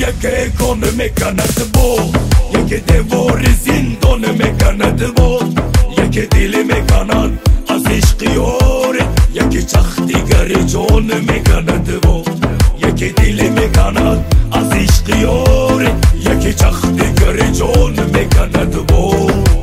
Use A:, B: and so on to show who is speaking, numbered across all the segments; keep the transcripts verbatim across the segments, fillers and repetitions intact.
A: یک کن میکند با، یک دیوار زندان میکند با، یک دل میکند از عشق یار، یک چخ دیگر جان میکند با، یک دل میکند از عشق یار، یک چخ دیگر جان میکند با.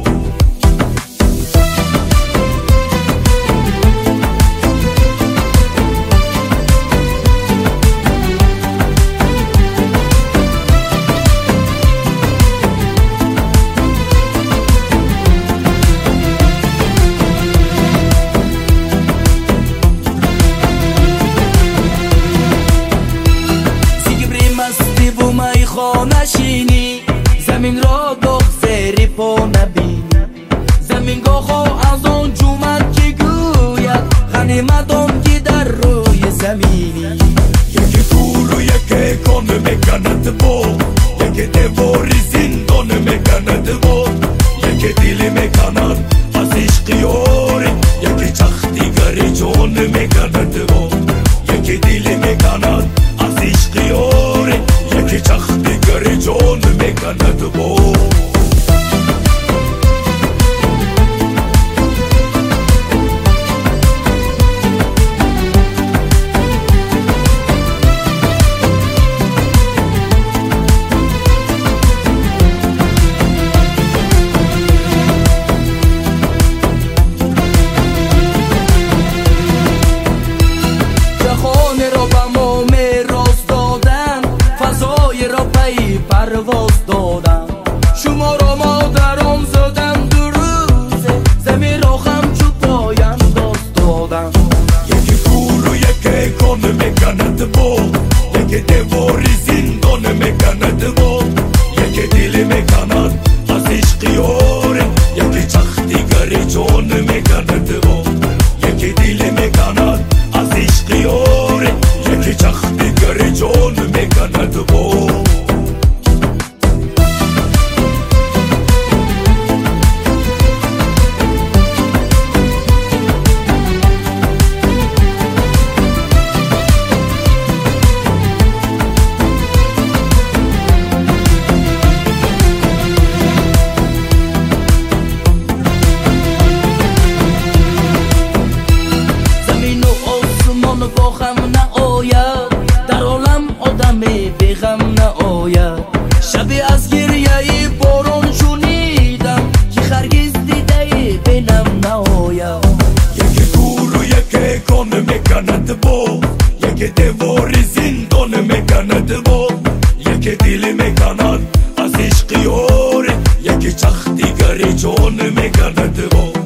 B: نشینی زمین را دختری پا نبینی، زمین گاهو از آن جومد که گوید غنیمتم که در روی زمینی.
A: یک کور و یک کان میکند با، یک دیوار زندان میکند با، یک دل میکند از عشق یار، یک چخ دیگر جان میکند با، یک دل میکند از عشق یار، یک چخ دیگر جان میکند با.
B: پرواز دادم شما را مادرم زدم دو روزه، زمین را همچو پایم داست دادم.
A: یک کور و یک کان میکند با، یک دیوار زندان میکند با، یک دل میکند از عشق یار، یک چخ دیگر جان میکند با، یک دل میکند از عشق یار، یک چخ دیگر جان میکند با.
B: با غم نآید در عالم آدمی بی غم نآید، شبی از گریه باران شنیدم که هرگز دیده بینم نآید.
A: یک کور و یک کان میکند با، یک دیوار زندان میکند با، یک دل میکند از عشق یار، یک چخ دیگر جان میکند با.